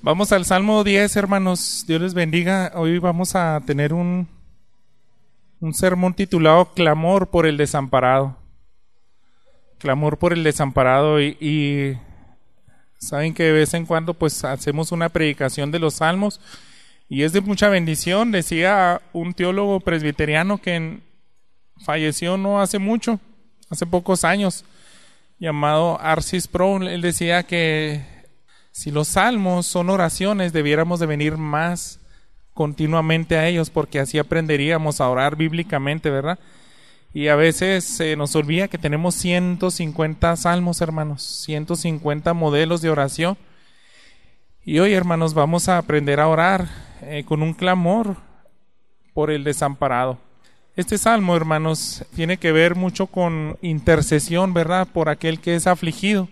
Vamos al Salmo 10, hermanos. Dios les bendiga. Hoy vamos a tener un sermón titulado Clamor por el desamparado. Clamor por el desamparado. Y saben que de vez en cuando pues hacemos una predicación de los salmos y es de mucha bendición. Decía un teólogo presbiteriano que falleció no hace mucho, hace pocos años, llamado R.C. Sproul. Él decía que si los salmos son oraciones, debiéramos de venir más continuamente a ellos, porque así aprenderíamos a orar bíblicamente, ¿verdad? Y a veces se nos olvida que tenemos 150 salmos, hermanos, 150 modelos de oración. Y hoy, hermanos, vamos a aprender a orar con un clamor por el desamparado. Este salmo, hermanos, tiene que ver mucho con intercesión, ¿verdad?, por aquel que es afligido.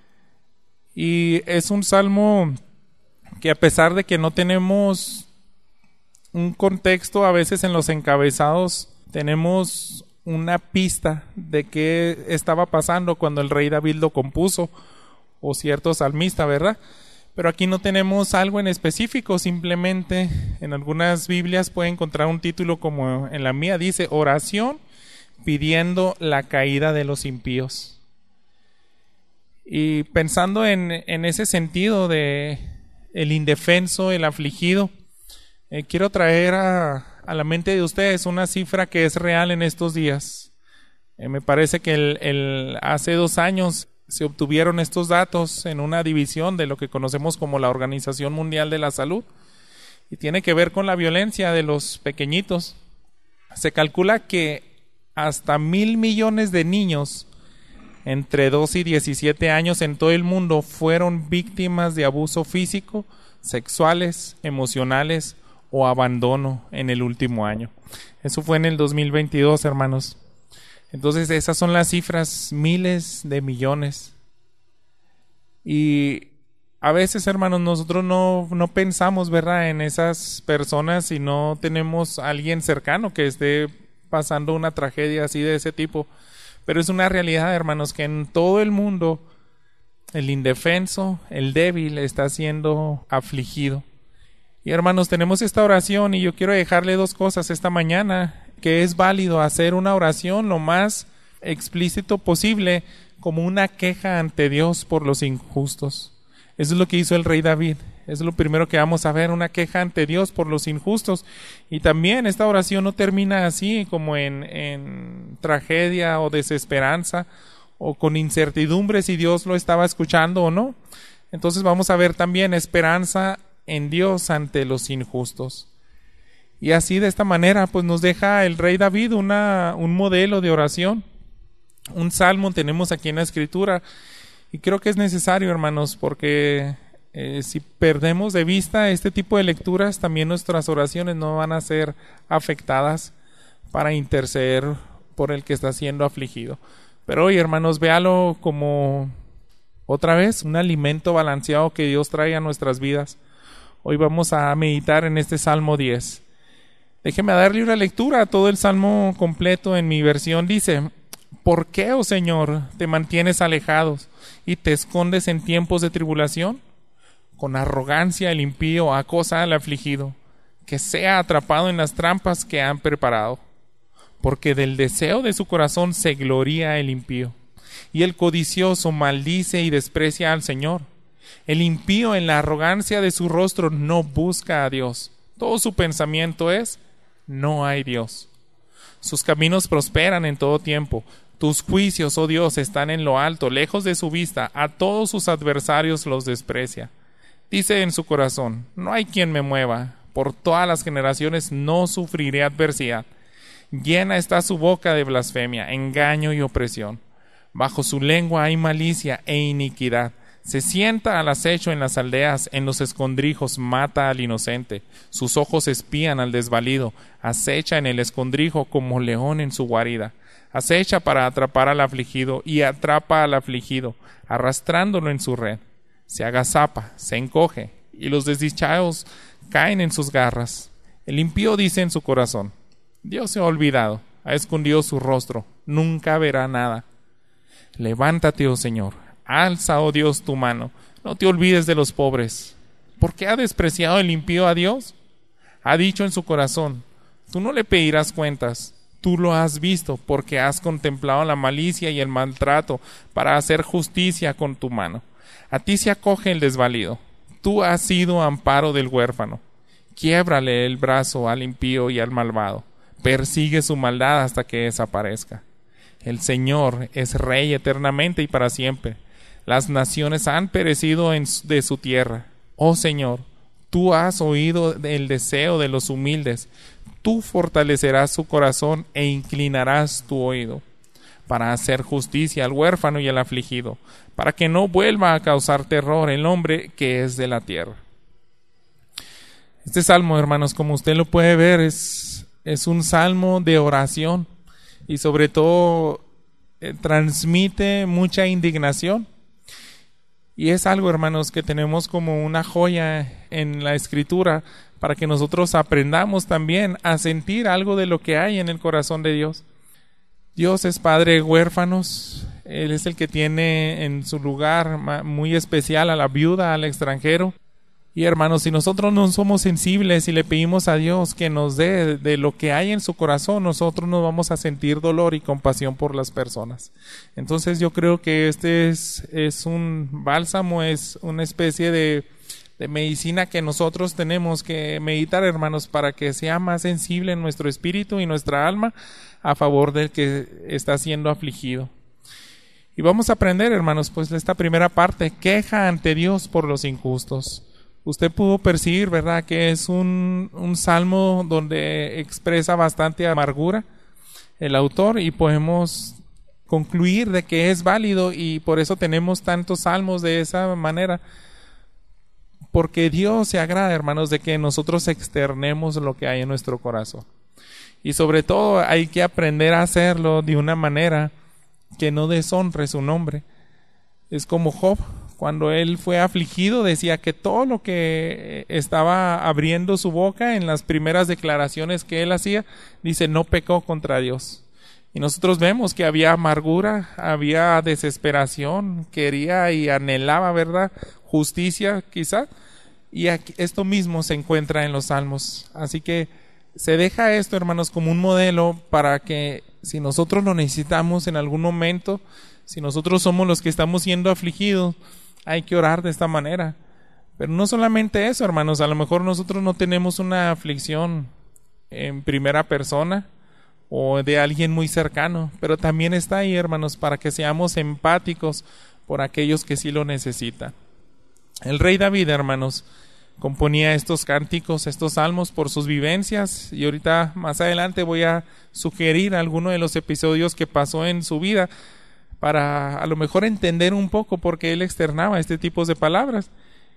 Y es un salmo que, a pesar de que no tenemos un contexto, a veces en los encabezados tenemos una pista de qué estaba pasando cuando el rey David lo compuso, o cierto salmista, ¿verdad? Pero aquí no tenemos algo en específico, simplemente en algunas Biblias puede encontrar un título como en la mía, dice oración pidiendo la caída de los impíos. Y pensando en ese sentido de el indefenso, el afligido, quiero traer a la mente de ustedes una cifra que es real en estos días. Me parece que hace 2 años se obtuvieron estos datos en una división de lo que conocemos como la Organización Mundial de la Salud, y tiene que ver con la violencia de los pequeñitos. Se calcula que hasta 1,000 millones de niños entre 2 y 17 años en todo el mundo fueron víctimas de abuso físico, sexuales, emocionales o abandono en el último año. Eso fue en el 2022, hermanos. Entonces esas son las cifras, miles de millones. Y a veces, hermanos, nosotros no pensamos, ¿verdad?, en esas personas si no tenemos a alguien cercano que esté pasando una tragedia así de ese tipo. Pero es una realidad, hermanos, que en todo el mundo el indefenso, el débil, está siendo afligido. Y, hermanos, tenemos esta oración y yo quiero dejarle 2 cosas esta mañana, que es válido hacer una oración lo más explícito posible como una queja ante Dios por los injustos. Eso es lo que hizo el rey David. Es lo primero que vamos a ver, una queja ante Dios por los injustos. Y también esta oración no termina así, como en tragedia o desesperanza, o con incertidumbre si Dios lo estaba escuchando o no. Entonces vamos a ver también esperanza en Dios ante los injustos. Y así, de esta manera, pues nos deja el rey David un modelo de oración. Un salmo tenemos aquí en la Escritura. Y creo que es necesario, hermanos, porque si perdemos de vista este tipo de lecturas, también nuestras oraciones no van a ser afectadas para interceder por el que está siendo afligido. Pero hoy, hermanos, véalo como otra vez un alimento balanceado que Dios trae a nuestras vidas. Hoy vamos a meditar en este Salmo 10. Déjeme darle una lectura a todo el Salmo completo. En mi versión dice: ¿por qué, oh Señor, te mantienes alejados y te escondes en tiempos de tribulación? Con arrogancia el impío acosa al afligido, que sea atrapado en las trampas que han preparado. Porque del deseo de su corazón se gloría el impío, y el codicioso maldice y desprecia al Señor. El impío en la arrogancia de su rostro no busca a Dios. Todo su pensamiento es: no hay Dios. Sus caminos prosperan en todo tiempo. Tus juicios, oh Dios, están en lo alto, lejos de su vista. A todos sus adversarios los desprecia. Dice en su corazón: no hay quien me mueva. Por todas las generaciones no sufriré adversidad. Llena está su boca de blasfemia, engaño y opresión. Bajo su lengua hay malicia e iniquidad. Se sienta al acecho en las aldeas, en los escondrijos mata al inocente. Sus ojos espían al desvalido. Acecha en el escondrijo como león en su guarida. Acecha para atrapar al afligido y atrapa al afligido, arrastrándolo en su red. Se agazapa, se encoge, y los desdichados caen en sus garras. El impío dice en su corazón: Dios se ha olvidado, ha escondido su rostro, nunca verá nada. Levántate, oh Señor, alza, oh Dios, tu mano, no te olvides de los pobres. ¿Por qué ha despreciado el impío a Dios? Ha dicho en su corazón: tú no le pedirás cuentas. Tú lo has visto, porque has contemplado la malicia y el maltrato para hacer justicia con tu mano. A ti se acoge el desvalido. Tú has sido amparo del huérfano. Quiébrale el brazo al impío y al malvado. Persigue su maldad hasta que desaparezca. El Señor es Rey eternamente y para siempre. Las naciones han perecido de su tierra. Oh Señor, tú has oído el deseo de los humildes. Tú fortalecerás su corazón e inclinarás tu oído para hacer justicia al huérfano y al afligido, para que no vuelva a causar terror el hombre que es de la tierra. Este salmo, hermanos, como usted lo puede ver, es un salmo de oración y sobre todo transmite mucha indignación. Y es algo, hermanos, que tenemos como una joya en la Escritura para que nosotros aprendamos también a sentir algo de lo que hay en el corazón de Dios. Dios es padre de huérfanos. Él es el que tiene en su lugar muy especial a la viuda, al extranjero. Y hermanos, si nosotros no somos sensibles y le pedimos a Dios que nos dé de lo que hay en su corazón, nosotros nos vamos a sentir dolor y compasión por las personas. Entonces yo creo que este es un bálsamo, es una especie de medicina que nosotros tenemos que meditar, hermanos, para que sea más sensible en nuestro espíritu y nuestra alma a favor del que está siendo afligido. Y vamos a aprender, hermanos, pues esta primera parte: queja ante Dios por los injustos. Usted pudo percibir, ¿verdad?, que es un salmo donde expresa bastante amargura el autor, y podemos concluir de que es válido, y por eso tenemos tantos salmos de esa manera, porque Dios se agrada, hermanos, de que nosotros externemos lo que hay en nuestro corazón. Y sobre todo hay que aprender a hacerlo de una manera que no deshonre su nombre. Es como Job. Cuando él fue afligido, decía que todo lo que estaba abriendo su boca en las primeras declaraciones que él hacía, dice, no pecó contra Dios. Y nosotros vemos que había amargura, había desesperación, quería y anhelaba, ¿verdad?, justicia quizá. Y aquí, esto mismo se encuentra en los salmos. Así que se deja esto, hermanos, como un modelo para que si nosotros lo necesitamos en algún momento, si nosotros somos los que estamos siendo afligidos, hay que orar de esta manera. Pero no solamente eso, hermanos, a lo mejor nosotros no tenemos una aflicción en primera persona o de alguien muy cercano, pero también está ahí, hermanos, para que seamos empáticos por aquellos que sí lo necesitan. El rey David, hermanos, componía estos cánticos, estos salmos por sus vivencias, y ahorita más adelante voy a sugerir alguno de los episodios que pasó en su vida para a lo mejor entender un poco por qué él externaba este tipo de palabras.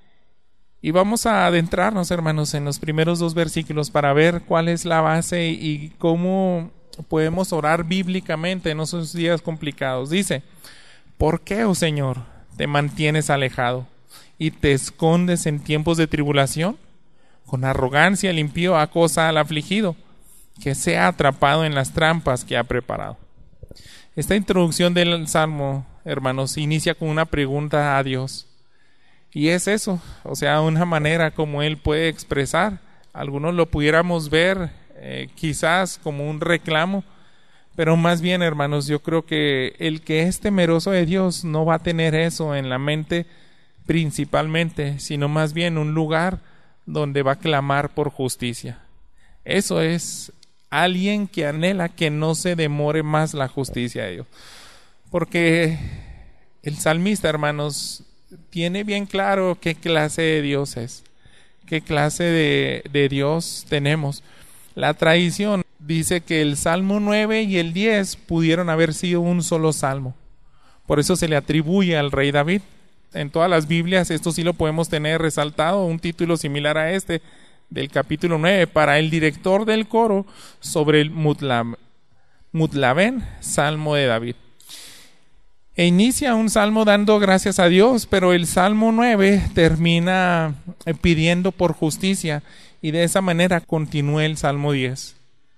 Y vamos a adentrarnos, hermanos, en los primeros 2 versículos para ver cuál es la base y cómo podemos orar bíblicamente en esos días complicados. Dice: ¿por qué, oh Señor, te mantienes alejado y te escondes en tiempos de tribulación? Con arrogancia el impío acosa al afligido, que sea atrapado en las trampas que ha preparado. Esta introducción del Salmo, hermanos, inicia con una pregunta a Dios. Y es eso, o sea, una manera como Él puede expresar. Algunos lo pudiéramos ver quizás como un reclamo, pero más bien, hermanos, yo creo que el que es temeroso de Dios no va a tener eso en la mente principalmente, sino más bien un lugar donde va a clamar por justicia. Eso es alguien que anhela que no se demore más la justicia de Dios. Porque el salmista, hermanos, tiene bien claro qué clase de Dios es, qué clase de Dios tenemos. La tradición dice que el Salmo 9 y el 10 pudieron haber sido un solo salmo. Por eso se le atribuye al rey David. En todas las Biblias esto sí lo podemos tener resaltado, un título similar a este, del capítulo 9, para el director del coro sobre el Mutlaben, Salmo de David. E inicia un salmo dando gracias a Dios, pero el Salmo 9 termina pidiendo por justicia, y de esa manera continúa el Salmo 10.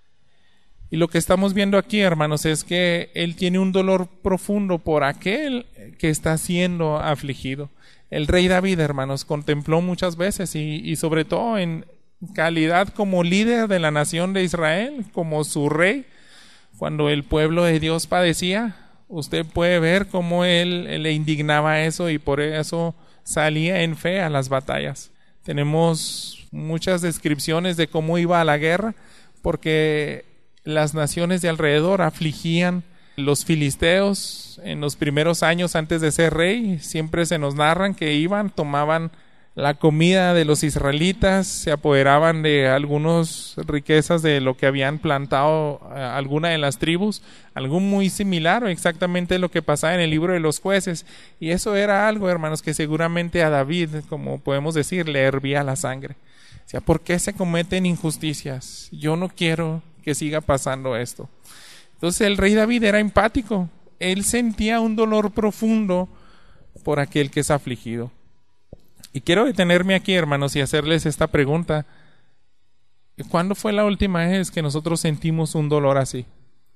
Y lo que estamos viendo aquí, hermanos, es que él tiene un dolor profundo por aquel que está siendo afligido. El rey David, hermanos, contempló muchas veces y sobre todo en calidad como líder de la nación de Israel, como su rey, cuando el pueblo de Dios padecía, usted puede ver cómo él le indignaba eso y por eso salía en fe a las batallas. Tenemos muchas descripciones de cómo iba a la guerra, porque las naciones de alrededor afligían los filisteos en los primeros años antes de ser rey. Siempre se nos narran que iban, tomaban la comida de los israelitas, se apoderaban de algunas riquezas de lo que habían plantado alguna de las tribus, algo muy similar o exactamente lo que pasaba en el libro de los jueces. Y eso era algo, hermanos, que seguramente a David, como podemos decir, le hervía la sangre. O sea, ¿por qué se cometen injusticias? Yo no quiero que siga pasando esto. Entonces el rey David era empático. Él sentía un dolor profundo por aquel que es afligido. Y quiero detenerme aquí, hermanos, y hacerles esta pregunta. ¿Cuándo fue la última vez que nosotros sentimos un dolor así?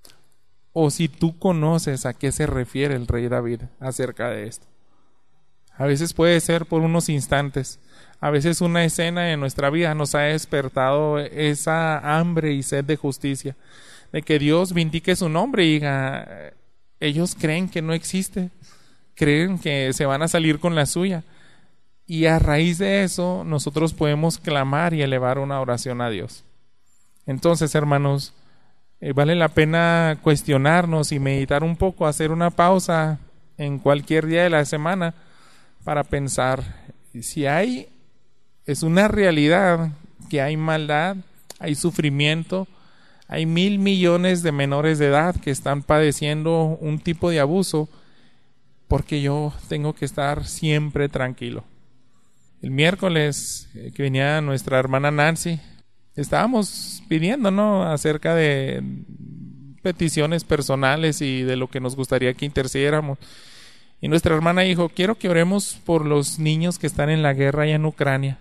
O si tú conoces a qué se refiere el rey David acerca de esto. A veces puede ser por unos instantes. A veces una escena de nuestra vida nos ha despertado esa hambre y sed de justicia. De que Dios vindique su nombre y diga, ellos creen que no existe. Creen que se van a salir con la suya. Y a raíz de eso, nosotros podemos clamar y elevar una oración a Dios. Entonces, hermanos, vale la pena cuestionarnos y meditar un poco, hacer una pausa en cualquier día de la semana para pensar si es una realidad que hay maldad, hay sufrimiento, hay 1,000 millones de menores de edad que están padeciendo un tipo de abuso, porque yo tengo que estar siempre tranquilo. El miércoles que venía nuestra hermana Nancy, estábamos pidiendo, ¿no?, acerca de peticiones personales y de lo que nos gustaría que intercediéramos. Y nuestra hermana dijo, quiero que oremos por los niños que están en la guerra allá en Ucrania.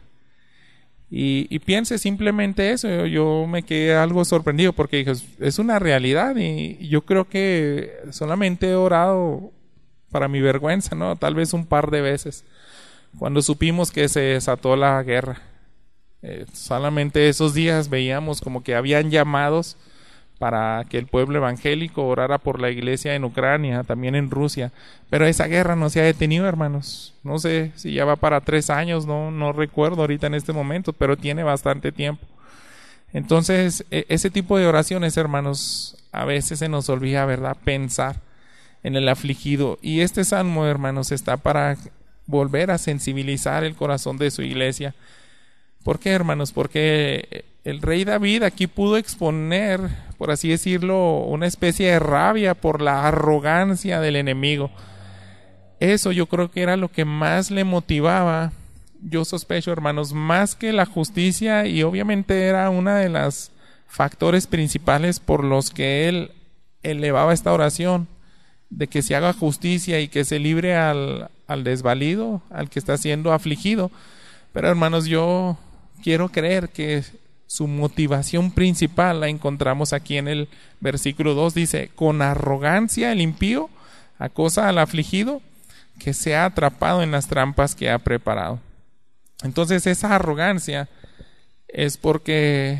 Y piense simplemente eso. Yo me quedé algo sorprendido porque dije, es una realidad y yo creo que solamente he orado para mi vergüenza, ¿no? Tal vez un par de veces. Cuando supimos que se desató la guerra, solamente esos días veíamos como que habían llamados para que el pueblo evangélico orara por la iglesia en Ucrania, también en Rusia, pero esa guerra no se ha detenido, hermanos. No sé si ya va para 3 años, no recuerdo ahorita en este momento, pero tiene bastante tiempo. Entonces, ese tipo de oraciones, hermanos, a veces se nos olvida, ¿verdad?, pensar en el afligido. Y este salmo, hermanos, está para volver a sensibilizar el corazón de su iglesia. ¿Por qué, hermanos? Porque el rey David aquí pudo exponer, por así decirlo, una especie de rabia por la arrogancia del enemigo. Eso yo creo que era lo que más le motivaba. Yo sospecho, hermanos, más que la justicia, y obviamente era una de las factores principales por los que él elevaba esta oración, de que se haga justicia y que se libre al desvalido, al que está siendo afligido. Pero, hermanos, yo quiero creer que su motivación principal la encontramos aquí en el versículo 2. Dice, con arrogancia el impío acosa al afligido, que se ha atrapado en las trampas que ha preparado. Entonces esa arrogancia es porque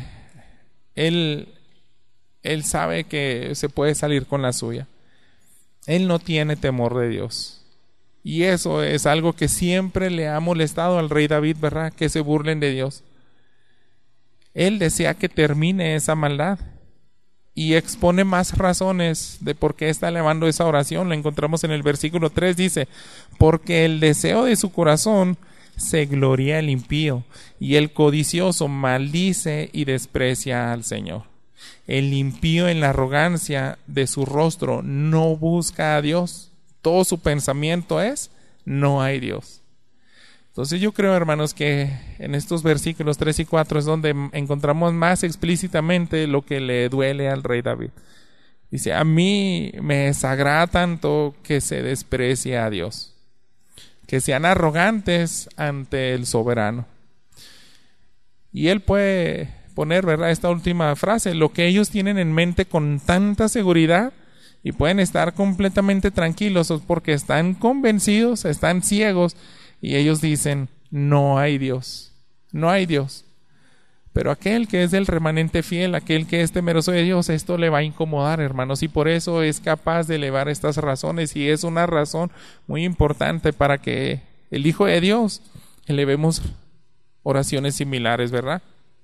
él sabe que se puede salir con la suya. Él no tiene temor de Dios. Y eso es algo que siempre le ha molestado al rey David, ¿verdad? Que se burlen de Dios. Él desea que termine esa maldad y expone más razones de por qué está elevando esa oración. Lo encontramos en el versículo 3, dice, porque el deseo de su corazón se gloria el impío y el codicioso maldice y desprecia al Señor. El impío en la arrogancia de su rostro no busca a Dios. Todo su pensamiento es, no hay Dios. Entonces yo creo, hermanos, que en estos versículos 3 y 4 es donde encontramos más explícitamente lo que le duele al rey David. Dice, a mí me desagrada tanto que se desprecie a Dios, que sean arrogantes ante el soberano. Y él puede poner, ¿verdad?, esta última frase, lo que ellos tienen en mente con tanta seguridad, y pueden estar completamente tranquilos porque están convencidos, están ciegos, y ellos dicen, no hay Dios, no hay Dios. Pero aquel que es del remanente fiel, aquel que es temeroso de Dios, esto le va a incomodar, hermanos, y por eso es capaz de elevar estas razones, y es una razón muy importante para que el Hijo de Dios elevemos oraciones similares, ¿verdad?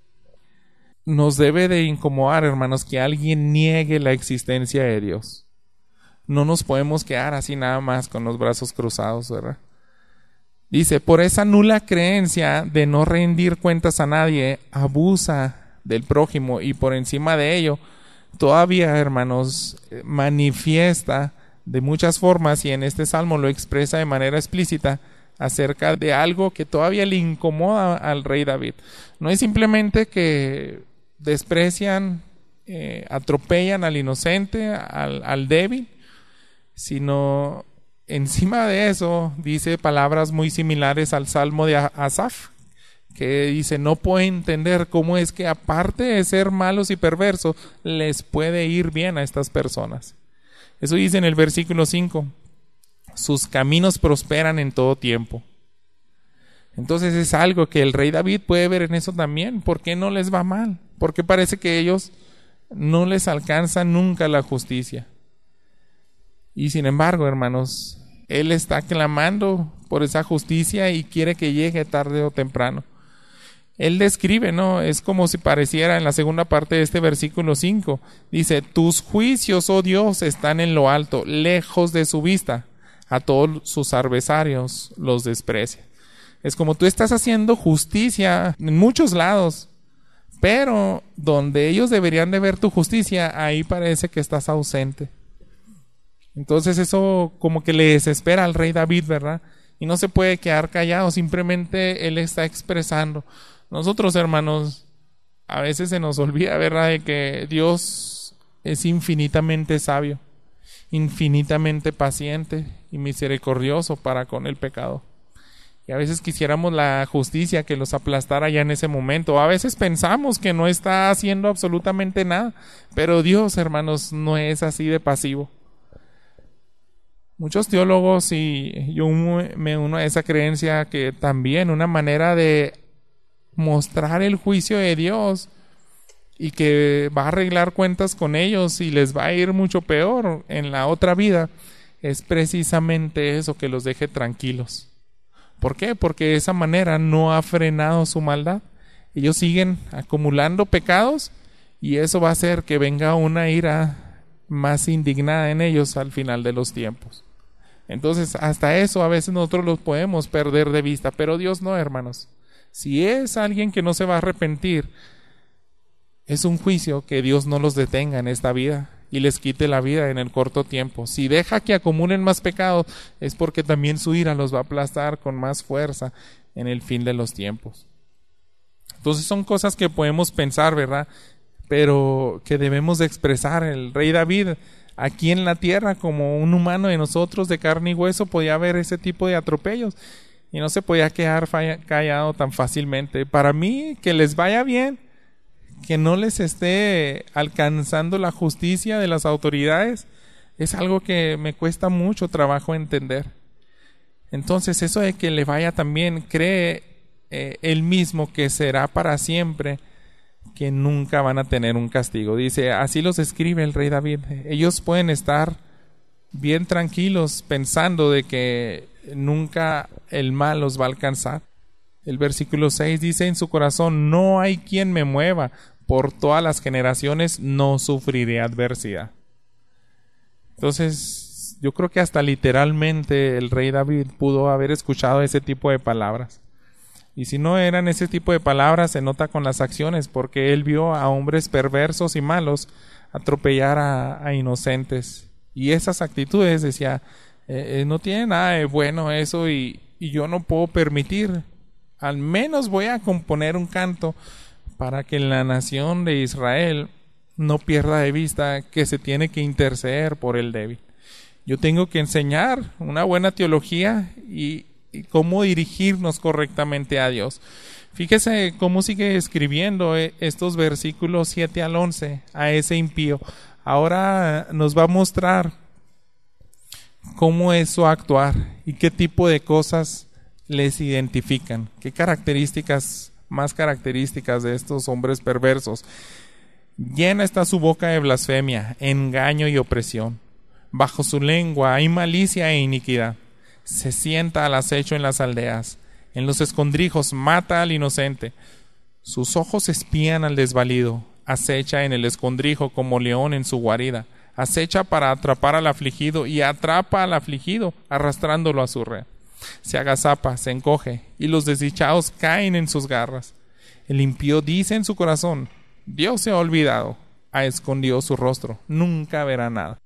Nos debe de incomodar, hermanos, que alguien niegue la existencia de Dios. No nos podemos quedar así nada más con los brazos cruzados, ¿verdad? Dice, por esa nula creencia de no rendir cuentas a nadie, abusa del prójimo y por encima de ello, todavía, hermanos, manifiesta de muchas formas y en este salmo lo expresa de manera explícita acerca de algo que todavía le incomoda al rey David. No es simplemente que desprecian, atropellan al inocente, al débil, sino encima de eso dice palabras muy similares al Salmo de Asaf, que dice, no puedo entender cómo es que aparte de ser malos y perversos, les puede ir bien a estas personas. Eso dice en el versículo 5, sus caminos prosperan en todo tiempo. Entonces es algo que el rey David puede ver en eso también. ¿Por qué no les va mal? Porque parece que ellos no les alcanza nunca la justicia. Y sin embargo, hermanos, él está clamando por esa justicia y quiere que llegue tarde o temprano. Él describe, ¿no? Es como si pareciera en la segunda parte de este versículo 5. Dice, tus juicios, oh Dios, están en lo alto, lejos de su vista. A todos sus adversarios los desprecia. Es como tú estás haciendo justicia en muchos lados, pero donde ellos deberían de ver tu justicia, ahí parece que estás ausente. Entonces eso como que le desespera al rey David, ¿verdad? Y no se puede quedar callado, simplemente él está expresando. Nosotros, hermanos, a veces se nos olvida, ¿verdad?, de que Dios es infinitamente sabio, infinitamente paciente y misericordioso para con el pecado. Y a veces quisiéramos la justicia que los aplastara ya en ese momento. A veces pensamos que no está haciendo absolutamente nada, pero Dios, hermanos, no es así de pasivo. Muchos teólogos, y yo me uno a esa creencia, que también una manera de mostrar el juicio de Dios y que va a arreglar cuentas con ellos y les va a ir mucho peor en la otra vida, es precisamente eso, que los deje tranquilos. ¿Por qué? Porque de esa manera no ha frenado su maldad. Ellos siguen acumulando pecados y eso va a hacer que venga una ira más indignada en ellos al final de los tiempos. Entonces, hasta eso a veces nosotros los podemos perder de vista, pero Dios no, hermanos. Si es alguien que no se va a arrepentir, es un juicio que Dios no los detenga en esta vida y les quite la vida en el corto tiempo. Si deja que acumulen más pecados, es porque también su ira los va a aplastar con más fuerza en el fin de los tiempos. Entonces son cosas que podemos pensar, ¿verdad?, pero que debemos de expresar. El rey David, aquí en la tierra, como un humano de nosotros, de carne y hueso, podía ver ese tipo de atropellos y no se podía quedar callado tan fácilmente. Para mí, que les vaya bien, que no les esté alcanzando la justicia de las autoridades, es algo que me cuesta mucho trabajo entender. Entonces, eso de que le vaya también, cree él mismo que será para siempre, que nunca van a tener un castigo. Dice, así los escribe el rey David. Ellos pueden estar bien tranquilos pensando de que nunca el mal los va a alcanzar. El versículo 6 dice, en su corazón no hay quien me mueva, por todas las generaciones no sufriré adversidad. Entonces, yo creo que hasta literalmente el rey David pudo haber escuchado ese tipo de palabras. Y si no eran ese tipo de palabras, se nota con las acciones, porque él vio a hombres perversos y malos atropellar a inocentes. Y esas actitudes, decía, no tiene nada de bueno eso, y yo no puedo permitir. Al menos voy a componer un canto para que la nación de Israel no pierda de vista que se tiene que interceder por el débil. Yo tengo que enseñar una buena teología y cómo dirigirnos correctamente a Dios. Fíjese cómo sigue escribiendo estos versículos 7 al 11 a ese impío. Ahora nos va a mostrar cómo es su actuar y qué tipo de cosas les identifican. ¿Qué características, más características de estos hombres perversos? Llena está su boca de blasfemia, engaño y opresión. Bajo su lengua hay malicia e iniquidad. Se sienta al acecho en las aldeas. En los escondrijos mata al inocente. Sus ojos espían al desvalido. Acecha en el escondrijo como león en su guarida. Acecha para atrapar al afligido y atrapa al afligido, arrastrándolo a su red. Se agazapa, se encoge, y los desdichados caen en sus garras. El impío dice en su corazón: Dios se ha olvidado, ha escondido su rostro, nunca verá nada.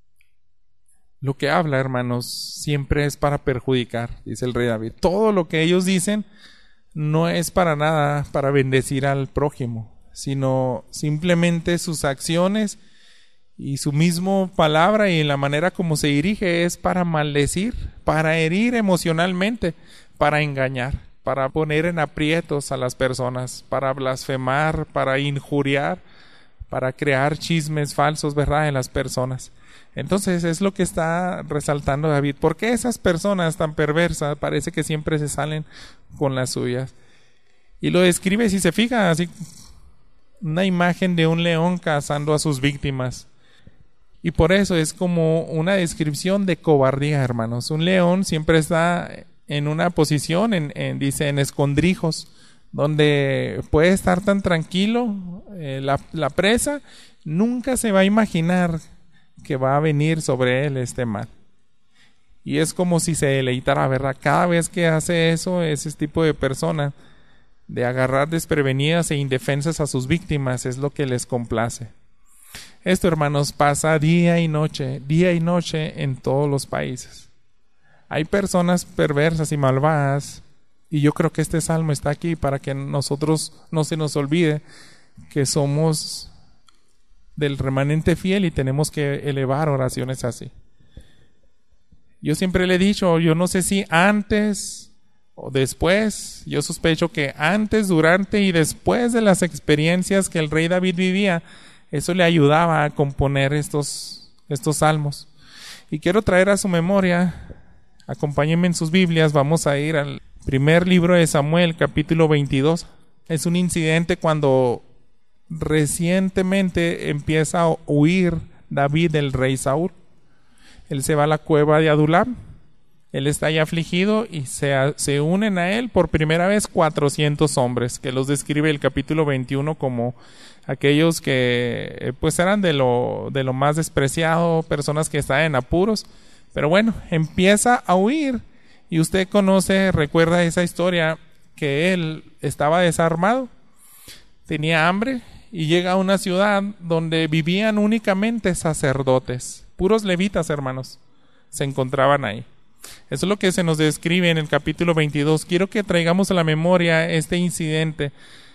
Lo que habla, hermanos, siempre es para perjudicar, dice el rey David. Todo lo que ellos dicen no es para nada para bendecir al prójimo, sino simplemente sus acciones y su misma palabra y la manera como se dirige es para maldecir, para herir emocionalmente, para engañar, para poner en aprietos a las personas, para blasfemar, para injuriar, para crear chismes falsos, ¿verdad?, en las personas. Entonces es lo que está resaltando David. ¿Por qué esas personas tan perversas parece que siempre se salen con las suyas? Y lo describe, si se fija, así una imagen de un león cazando a sus víctimas. Y por eso es como una descripción de cobardía, hermanos. Un león siempre está en una posición, dice, en escondrijos, donde puede estar tan tranquilo. La presa nunca se va a imaginar que va a venir sobre él este mal. Y es como si se deleitara, ¿verdad? Cada vez que hace eso, ese tipo de persona, de agarrar desprevenidas e indefensas a sus víctimas, es lo que les complace. Esto, hermanos, pasa día y noche en todos los países. Hay personas perversas y malvadas, y yo creo que este salmo está aquí para que nosotros no se nos olvide que somos del remanente fiel y tenemos que elevar oraciones así. Yo siempre le he dicho, yo no sé si antes o después, yo sospecho que antes, durante y después de las experiencias que el rey David vivía, eso le ayudaba a componer estos salmos. Y quiero traer a su memoria, acompáñenme en sus Biblias, vamos a ir al primer libro de Samuel, capítulo 22. Es un incidente cuando recientemente empieza a huir David del rey Saúl. Él se va a la cueva de Adulam. Él está ahí afligido y se unen a él por primera vez 400 hombres, que los describe el capítulo 21 como aquellos que pues eran de lo más despreciado, personas que estaban en apuros. Pero bueno, empieza a huir y usted recuerda esa historia, que él estaba desarmado, tenía hambre y llega a una ciudad donde vivían únicamente sacerdotes, puros levitas, hermanos, se encontraban ahí. Eso es lo que se nos describe en el capítulo 22. Quiero que traigamos a la memoria este incidente.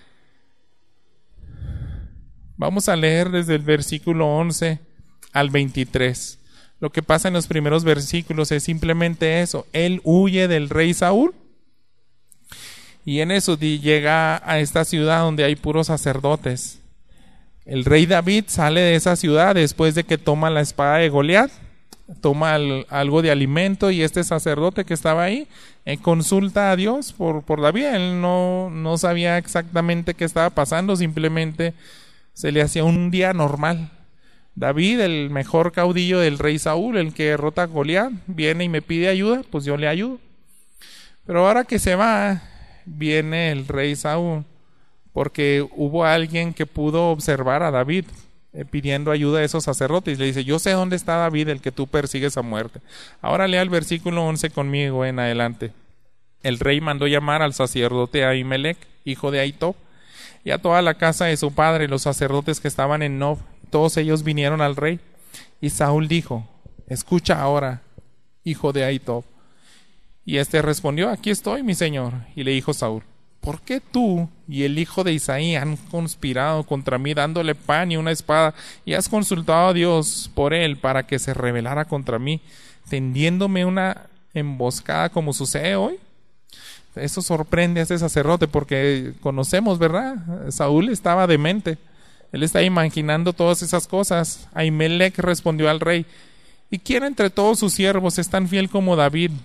Vamos a leer desde el versículo 11 al 23. Lo que pasa en los primeros versículos es simplemente eso. Él huye del rey Saúl y en eso llega a esta ciudad donde hay puros sacerdotes. El rey David sale de esa ciudad después de que toma la espada de Goliat, toma algo de alimento, y este sacerdote que estaba ahí consulta a Dios por David. Él no sabía exactamente qué estaba pasando, simplemente se le hacía un día normal. David, el mejor caudillo del rey Saúl, el que derrota a Goliat, viene y me pide ayuda, pues yo le ayudo. Pero ahora que se va, viene el rey Saúl, porque hubo alguien que pudo observar a David pidiendo ayuda a esos sacerdotes. Le dice: yo sé dónde está David, el que tú persigues a muerte. Ahora lea el versículo 11 conmigo en adelante. El rey mandó llamar al sacerdote Ahimelech, hijo de Ahitob, y a toda la casa de su padre, los sacerdotes que estaban en Nob. Todos ellos vinieron al rey. Y Saúl dijo: escucha ahora, hijo de Ahitob. Y este respondió: aquí estoy, mi señor. Y le dijo Saúl: ¿por qué tú y el hijo de Isaí han conspirado contra mí, dándole pan y una espada, y has consultado a Dios por él para que se rebelara contra mí, tendiéndome una emboscada como sucede hoy? Eso sorprende a este sacerdote, porque conocemos, ¿verdad? Saúl estaba demente. Él está imaginando todas esas cosas. Ahimelech respondió al rey: ¿y quién entre todos sus siervos es tan fiel como David,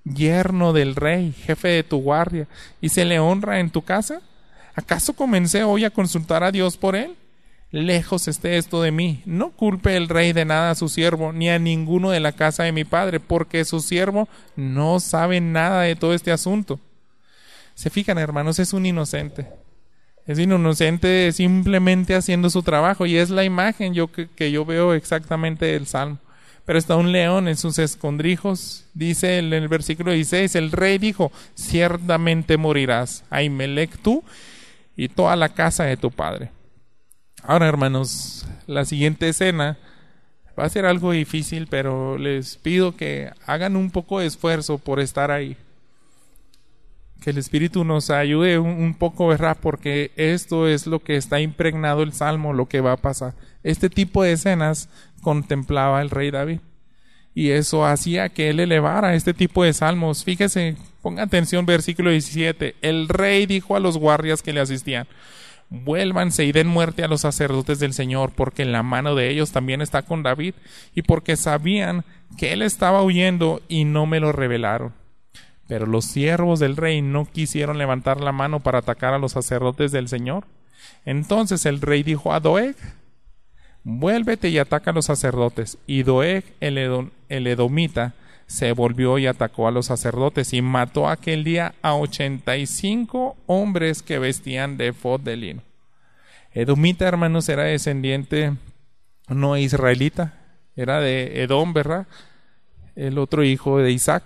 yerno del rey, jefe de tu guardia, y se le honra en tu casa? ¿Acaso comencé hoy a consultar a Dios por él? Lejos esté esto de mí. No culpe el rey de nada a su siervo, ni a ninguno de la casa de mi padre, porque su siervo no sabe nada de todo este asunto. Se fijan, hermanos, es un inocente. Es un inocente simplemente haciendo su trabajo, y es la imagen que yo veo exactamente del Salmo. Pero está un león en sus escondrijos. Dice en el versículo 16, el rey dijo, ciertamente morirás, Ahimelech, tú y toda la casa de tu padre. Ahora, hermanos, la siguiente escena va a ser algo difícil, pero les pido que hagan un poco de esfuerzo por estar ahí. Que el Espíritu nos ayude un poco, ¿verdad? Porque esto es lo que está impregnado el Salmo, lo que va a pasar. Este tipo de escenas contemplaba el rey David. Y eso hacía que él elevara este tipo de salmos. Fíjese, ponga atención, versículo 17. El rey dijo a los guardias que le asistían, vuélvanse y den muerte a los sacerdotes del Señor, porque la mano de ellos también está con David, y porque sabían que él estaba huyendo y no me lo revelaron. Pero los siervos del rey no quisieron levantar la mano para atacar a los sacerdotes del Señor. Entonces el rey dijo a Doeg, vuélvete y ataca a los sacerdotes. Y Doeg, el edomita, se volvió y atacó a los sacerdotes y mató aquel día a 85 hombres que vestían de efod de lino. Edomita, hermanos, era descendiente no israelita, era de Edom, ¿verdad? El otro hijo de Isaac.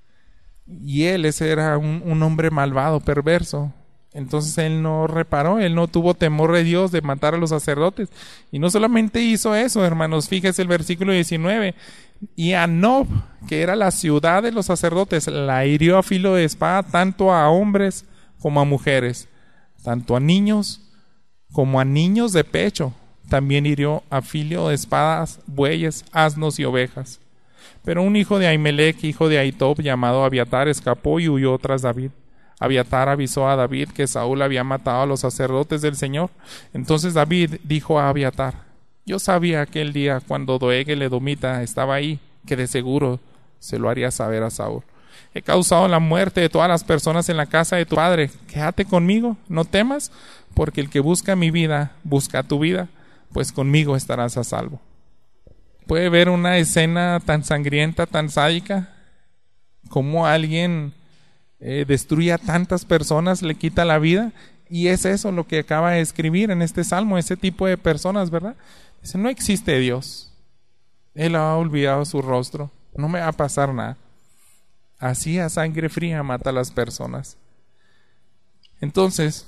Y ese era un hombre malvado, perverso. Entonces él no reparó, él no tuvo temor de Dios de matar a los sacerdotes. Y no solamente hizo eso, hermanos, fíjese el versículo 19. Y a Nob, que era la ciudad de los sacerdotes, la hirió a filo de espada tanto a hombres como a mujeres, tanto a niños como a niños de pecho. También hirió a filo de espadas, bueyes, asnos y ovejas. Pero un hijo de Ahimelech, hijo de Ahitob, llamado Abiatar, escapó y huyó tras David. Abiatar avisó a David que Saúl había matado a los sacerdotes del Señor. Entonces David dijo a Abiatar, yo sabía aquel día cuando Doeg el edomita estaba ahí, que de seguro se lo haría saber a Saúl. He causado la muerte de todas las personas en la casa de tu padre. Quédate conmigo, no temas, porque el que busca mi vida, busca tu vida, pues conmigo estarás a salvo. ¿Puede ver una escena tan sangrienta, tan sádica? Como alguien destruye a tantas personas, le quita la vida, y es eso lo que acaba de escribir en este salmo, ese tipo de personas, ¿verdad? Dice, no existe Dios, Él ha olvidado su rostro, no me va a pasar nada. Así a sangre fría mata a las personas. Entonces,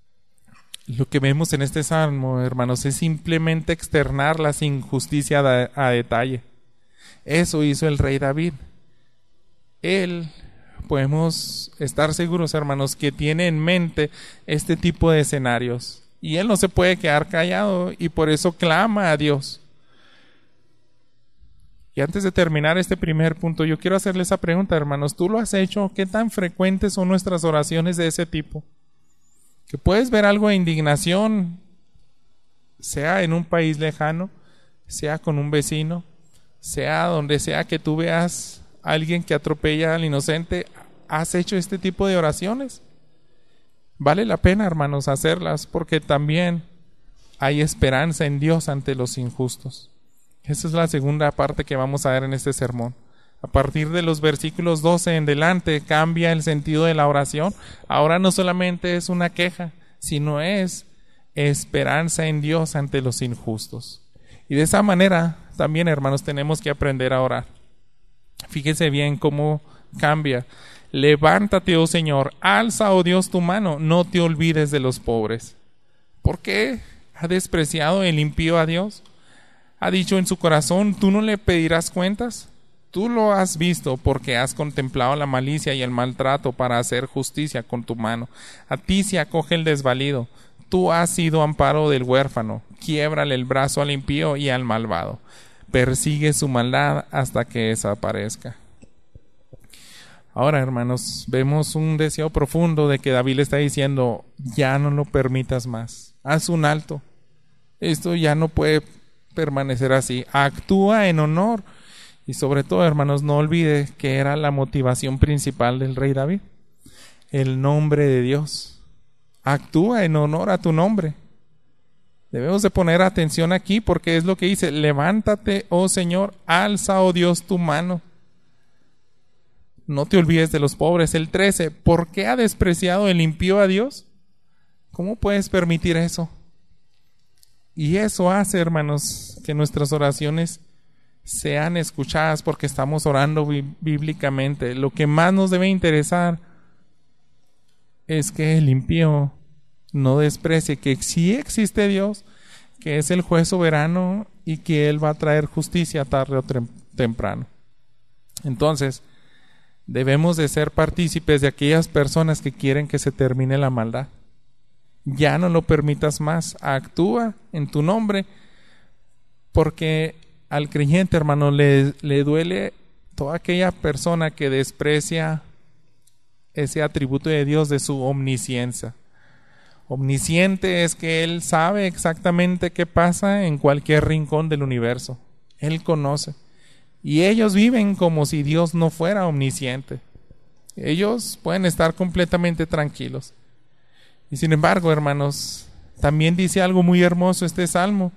lo que vemos en este salmo, hermanos, es simplemente externar las injusticias a detalle. Eso hizo el rey David. Él, podemos estar seguros, hermanos, que tiene en mente este tipo de escenarios. Y él no se puede quedar callado y por eso clama a Dios. Y antes de terminar este primer punto, yo quiero hacerle esa pregunta, hermanos. ¿Tú lo has hecho? ¿Qué tan frecuentes son nuestras oraciones de ese tipo? Que puedes ver algo de indignación, sea en un país lejano, sea con un vecino, sea donde sea que tú veas a alguien que atropella al inocente. ¿Has hecho este tipo de oraciones? Vale la pena, hermanos, hacerlas, porque también hay esperanza en Dios ante los injustos. Esa es la segunda parte que vamos a ver en este sermón. A partir de los versículos 12 en delante cambia el sentido de la oración. Ahora no solamente es una queja, sino es esperanza en Dios ante los injustos. Y de esa manera también, hermanos, tenemos que aprender a orar. Fíjese bien cómo cambia. Levántate, oh Señor, alza, oh Dios, tu mano, no te olvides de los pobres. ¿Por qué ha despreciado el impío a Dios? Ha dicho en su corazón, ¿tú no le pedirás cuentas? Tú lo has visto porque has contemplado la malicia y el maltrato para hacer justicia con tu mano. A ti se acoge el desvalido. Tú has sido amparo del huérfano. Quiébrale el brazo al impío y al malvado. Persigue su maldad hasta que desaparezca. Ahora, hermanos, vemos un deseo profundo de que David le está diciendo, ya no lo permitas más. Haz un alto. Esto ya no puede permanecer así. Actúa en honor. Y sobre todo, hermanos, no olvide que era la motivación principal del rey David. El nombre de Dios. Actúa en honor a tu nombre. Debemos de poner atención aquí porque es lo que dice: levántate, oh Señor, alza, oh Dios, tu mano. No te olvides de los pobres. El 13, ¿por qué ha despreciado el impío a Dios? ¿Cómo puedes permitir eso? Y eso hace, hermanos, que nuestras oraciones sean escuchadas porque estamos orando bíblicamente. Lo que más nos debe interesar es que el impío no desprecie que sí existe Dios, que es el juez soberano y que Él va a traer justicia tarde o temprano. Entonces, debemos de ser partícipes de aquellas personas que quieren que se termine la maldad. Ya no lo permitas más, actúa en tu nombre, porque al creyente, hermano, le duele toda aquella persona que desprecia ese atributo de Dios de su omnisciencia. Omnisciente es que Él sabe exactamente qué pasa en cualquier rincón del universo. Él conoce. Y ellos viven como si Dios no fuera omnisciente. Ellos pueden estar completamente tranquilos. Y sin embargo, hermanos, también dice algo muy hermoso este salmo.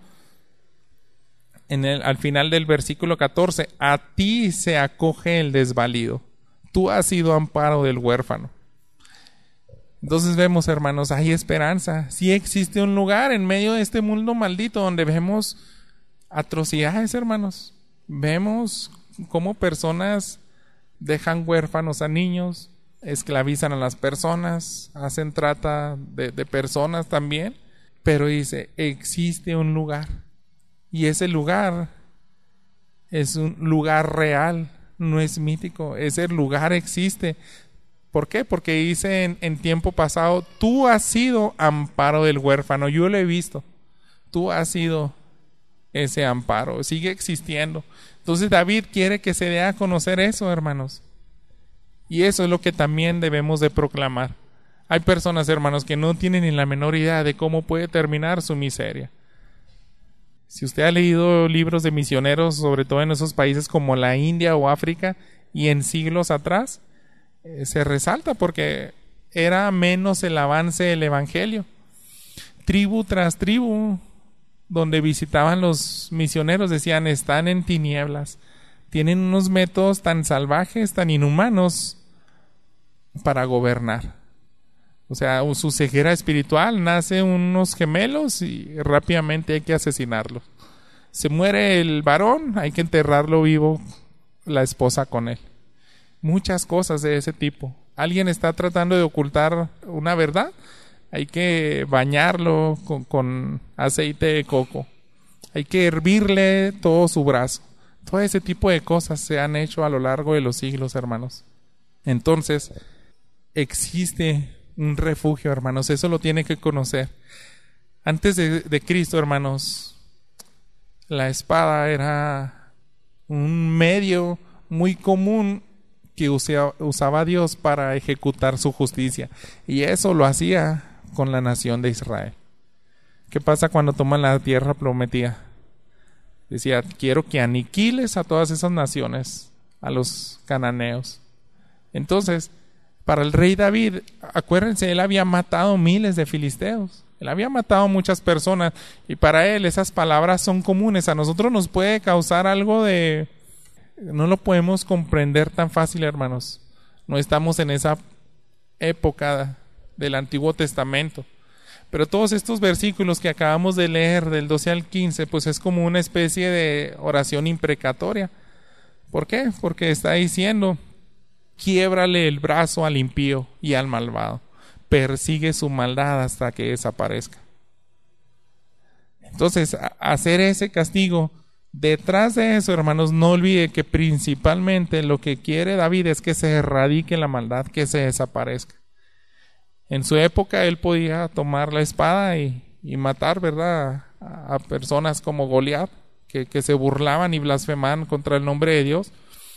Al final del versículo 14, a ti se acoge el desvalido. Tú has sido amparo del huérfano. Entonces vemos, hermanos, hay esperanza. Sí existe un lugar en medio de este mundo maldito donde vemos atrocidades, hermanos. Vemos cómo personas dejan huérfanos a niños, esclavizan a las personas, hacen trata de personas también. Pero dice, existe un lugar. Y ese lugar es un lugar real, no es mítico. Ese lugar existe. ¿Por qué? Porque dice en tiempo pasado, tú has sido amparo del huérfano. Yo lo he visto. Tú has sido ese amparo. Sigue existiendo. Entonces David quiere que se dé a conocer eso, hermanos. Y eso es lo que también debemos de proclamar. Hay personas, hermanos, que no tienen ni la menor idea de cómo puede terminar su miseria. Si usted ha leído libros de misioneros, sobre todo en esos países como la India o África, y en siglos atrás, se resalta porque era menos el avance del evangelio. Tribu tras tribu, donde visitaban los misioneros, decían, están en tinieblas. Tienen unos métodos tan salvajes, tan inhumanos para gobernar. O sea, su ceguera espiritual, nace unos gemelos y rápidamente hay que asesinarlos. Se muere el varón, hay que enterrarlo vivo, la esposa con él. Muchas cosas de ese tipo. Alguien está tratando de ocultar una verdad, hay que bañarlo con aceite de coco. Hay que hervirle todo su brazo. Todo ese tipo de cosas se han hecho a lo largo de los siglos, hermanos. Entonces, existe un refugio, hermanos. Eso lo tiene que conocer. Antes de Cristo, hermanos, la espada era un medio muy común que usaba Dios para ejecutar su justicia. Y eso lo hacía con la nación de Israel. ¿Qué pasa cuando toman la tierra prometida? Decía, quiero que aniquiles a todas esas naciones, a los cananeos. Entonces, para el rey David, acuérdense, él había matado miles de filisteos. Él había matado muchas personas y para él esas palabras son comunes. A nosotros nos puede causar algo de... No lo podemos comprender tan fácil, hermanos. No estamos en esa época del Antiguo Testamento. Pero todos estos versículos que acabamos de leer, del 12 al 15, pues es como una especie de oración imprecatoria. ¿Por qué? Porque está diciendo... Quiébrale el brazo al impío y al malvado. Persigue su maldad hasta que desaparezca. Entonces, hacer ese castigo, detrás de eso, hermanos, no olvide que principalmente lo que quiere David es que se erradique la maldad, que se desaparezca. En su época él podía tomar la espada y matar, ¿verdad?, a personas como Goliat, que se burlaban y blasfemaban contra el nombre de Dios.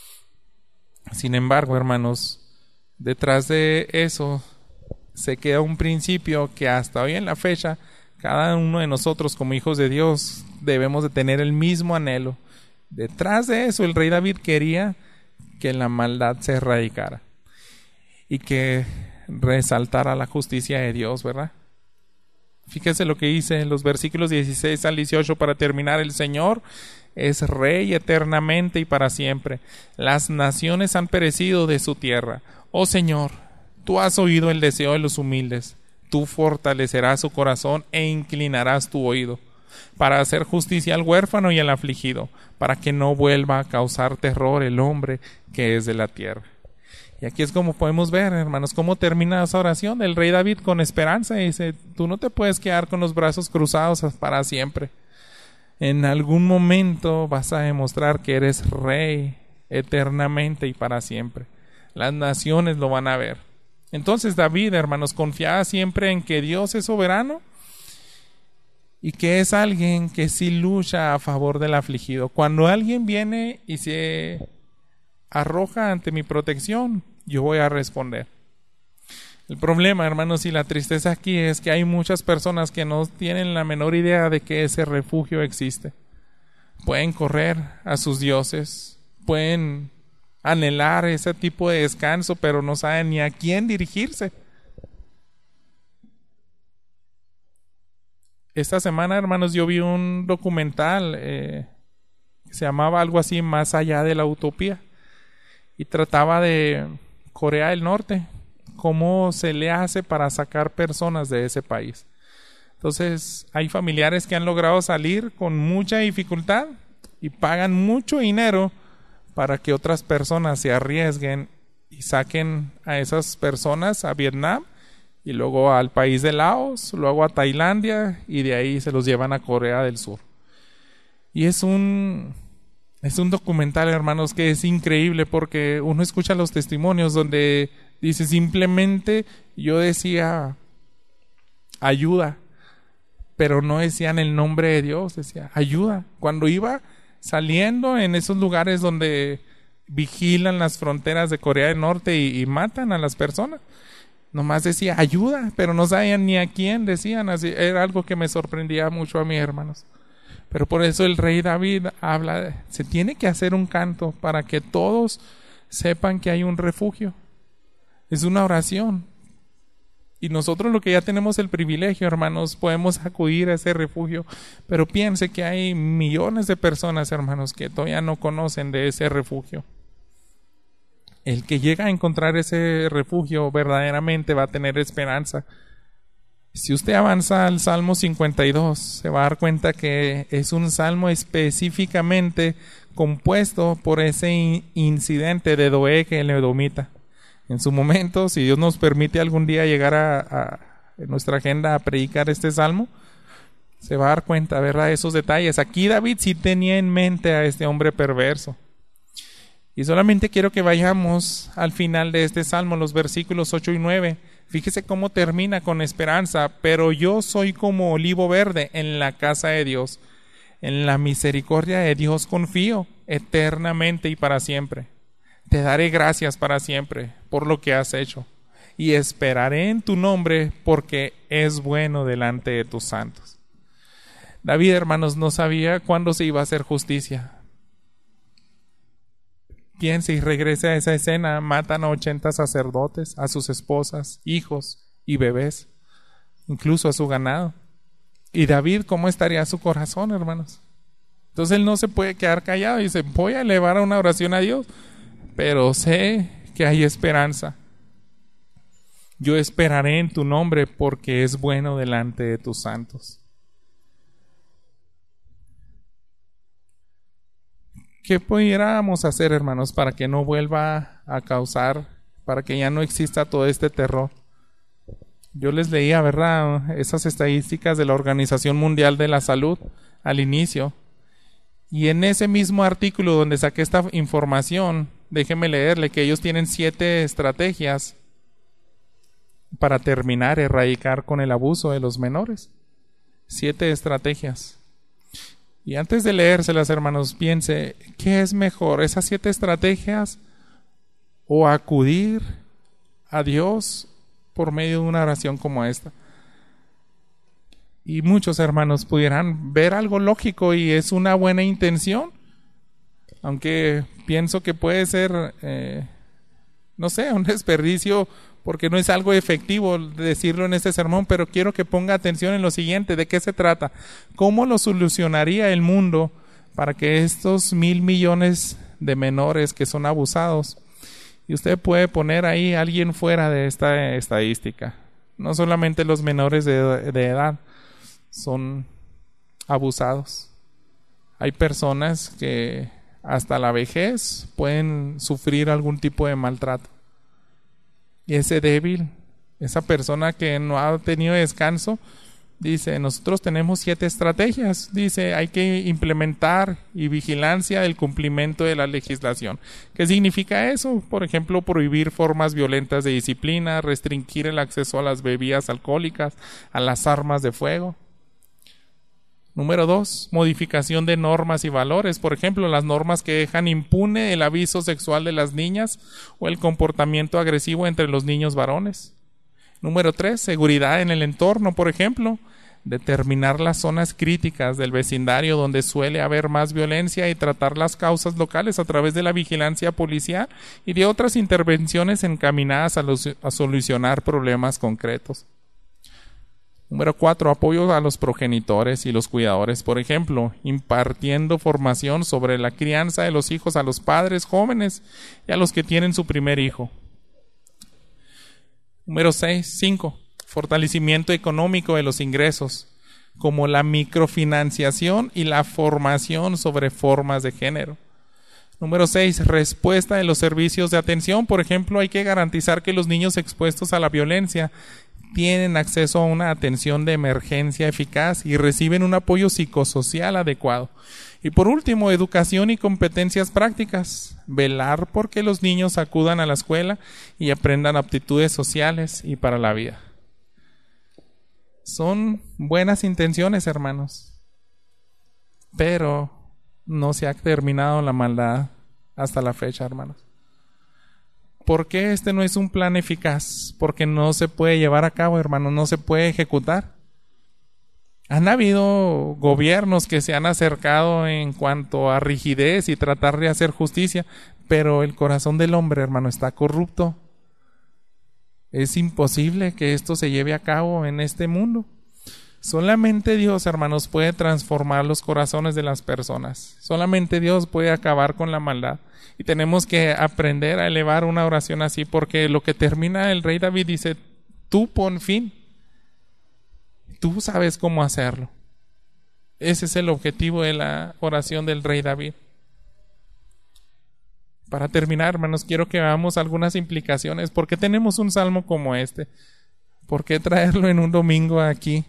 Sin embargo, hermanos, detrás de eso se queda un principio que hasta hoy en la fecha, cada uno de nosotros como hijos de Dios debemos de tener el mismo anhelo, Detrás de eso, el rey David quería que la maldad se erradicara y que resaltara la justicia de Dios, ¿verdad? Fíjese lo que dice en los versículos 16 al 18 para terminar. El Señor es rey eternamente y para siempre. Las naciones han perecido de su tierra. Oh Señor, tú has oído el deseo de los humildes. Tú fortalecerás su corazón e inclinarás tu oído para hacer justicia al huérfano y al afligido, para que no vuelva a causar terror el hombre que es de la tierra. Y aquí es como podemos ver, hermanos, cómo termina esa oración del rey David con esperanza. Y dice, tú no te puedes quedar con los brazos cruzados para siempre. En algún momento vas a demostrar que eres rey eternamente y para siempre. Las naciones lo van a ver. Entonces David, hermanos, confiaba siempre en que Dios es soberano y que es alguien que sí lucha a favor del afligido. Cuando alguien viene y se arroja ante mi protección, yo voy a responder. El problema, hermanos, y la tristeza aquí es que hay muchas personas que no tienen la menor idea de que ese refugio existe. Pueden correr a sus dioses, pueden anhelar ese tipo de descanso, pero no saben ni a quién dirigirse. Esta semana, hermanos, yo vi un documental que se llamaba algo así, Más allá de la utopía, y trataba de Corea del Norte, cómo se le hace para sacar personas de ese país. Entonces, hay familiares que han logrado salir con mucha dificultad y pagan mucho dinero para que otras personas se arriesguen y saquen a esas personas a Vietnam y luego al país de Laos, luego a Tailandia y de ahí se los llevan a Corea del Sur. Y es un documental, hermanos, que es increíble porque uno escucha los testimonios donde dice simplemente yo decía ayuda, pero no decían el nombre de Dios, decía ayuda. Cuando iba saliendo en esos lugares donde vigilan las fronteras de Corea del Norte y matan a las personas, nomás decía ayuda, pero no sabían ni a quién decían. Así era algo que me sorprendía mucho a mí, hermanos. Pero por eso el rey David habla, se tiene que hacer un canto para que todos sepan que hay un refugio. Es una oración. Y nosotros lo que ya tenemos el privilegio, hermanos, podemos acudir a ese refugio. Pero piense que hay millones de personas, hermanos, que todavía no conocen de ese refugio. El que llega a encontrar ese refugio verdaderamente va a tener esperanza. Si usted avanza al Salmo 52, se va a dar cuenta que es un salmo específicamente compuesto por ese incidente de Doeg el edomita. En su momento, si Dios nos permite algún día llegar en nuestra agenda a predicar este salmo, se va a dar cuenta, ¿verdad?, de esos detalles. Aquí David sí tenía en mente a este hombre perverso. Y solamente quiero que vayamos al final de este salmo, los versículos 8 y 9. Fíjese cómo termina con esperanza. Pero yo soy como olivo verde en la casa de Dios. En la misericordia de Dios confío eternamente y para siempre. Te daré gracias para siempre por lo que has hecho. Y esperaré en tu nombre porque es bueno delante de tus santos. David, hermanos, no sabía cuándo se iba a hacer justicia. Piense y regrese a esa escena. Matan a 80 sacerdotes, a sus esposas, hijos y bebés, incluso a su ganado. Y David, ¿cómo estaría su corazón, hermanos? Entonces él no se puede quedar callado y dice, voy a elevar una oración a Dios, pero sé que hay esperanza. Yo esperaré en tu nombre porque es bueno delante de tus santos. ¿Qué pudiéramos hacer, hermanos, para que no vuelva a causar, para que ya no exista todo este terror? Yo les leía, ¿verdad?, esas estadísticas de la Organización Mundial de la Salud al inicio. Y en ese mismo artículo donde saqué esta información, déjeme leerle que ellos tienen 7 estrategias para terminar, erradicar con el abuso de los menores. 7 estrategias. Y antes de leérselas, hermanos, piense, ¿qué es mejor? ¿Esas 7 estrategias o acudir a Dios por medio de una oración como esta? Y muchos hermanos pudieran ver algo lógico y es una buena intención, aunque pienso que puede ser, no sé, un desperdicio, porque no es algo efectivo decirlo en este sermón, pero quiero que ponga atención en lo siguiente. ¿De qué se trata? ¿Cómo lo solucionaría el mundo para que estos 1,000 millones de menores que son abusados, y usted puede poner ahí a alguien fuera de esta estadística? No solamente los menores de edad son abusados. Hay personas que hasta la vejez pueden sufrir algún tipo de maltrato. Y ese débil, esa persona que no ha tenido descanso, dice, nosotros tenemos 7 estrategias. Dice, hay que implementar y vigilancia el cumplimiento de la legislación. ¿Qué significa eso? Por ejemplo, prohibir formas violentas de disciplina, restringir el acceso a las bebidas alcohólicas, a las armas de fuego. Número 2, modificación de normas y valores. Por ejemplo, las normas que dejan impune el abuso sexual de las niñas o el comportamiento agresivo entre los niños varones. Número 3, seguridad en el entorno. Por ejemplo, determinar las zonas críticas del vecindario donde suele haber más violencia y tratar las causas locales a través de la vigilancia policial y de otras intervenciones encaminadas a solucionar problemas concretos. Número 4, apoyo a los progenitores y los cuidadores, por ejemplo, impartiendo formación sobre la crianza de los hijos a los padres jóvenes y a los que tienen su primer hijo. Número 5, fortalecimiento económico de los ingresos, como la microfinanciación y la formación sobre formas de género. Número 6, respuesta de los servicios de atención. Por ejemplo, hay que garantizar que los niños expuestos a la violencia tienen acceso a una atención de emergencia eficaz y reciben un apoyo psicosocial adecuado. Y por último, educación y competencias prácticas. Velar por que los niños acudan a la escuela y aprendan aptitudes sociales y para la vida. Son buenas intenciones, hermanos, pero no se ha terminado la maldad hasta la fecha, hermanos. ¿Por qué este no es un plan eficaz? Porque no se puede llevar a cabo, hermanos, no se puede ejecutar. Han habido gobiernos que se han acercado en cuanto a rigidez y tratar de hacer justicia, pero el corazón del hombre, hermano, está corrupto. Es imposible que esto se lleve a cabo en este mundo. Solamente Dios, hermanos, puede transformar los corazones de las personas. Solamente Dios puede acabar con la maldad. Y tenemos que aprender a elevar una oración así, porque lo que termina el rey David dice, tú pon fin. Tú sabes cómo hacerlo. Ese es el objetivo de la oración del rey David. Para terminar, hermanos, quiero que veamos algunas implicaciones. ¿Por qué tenemos un salmo como este? ¿Por qué traerlo en un domingo aquí?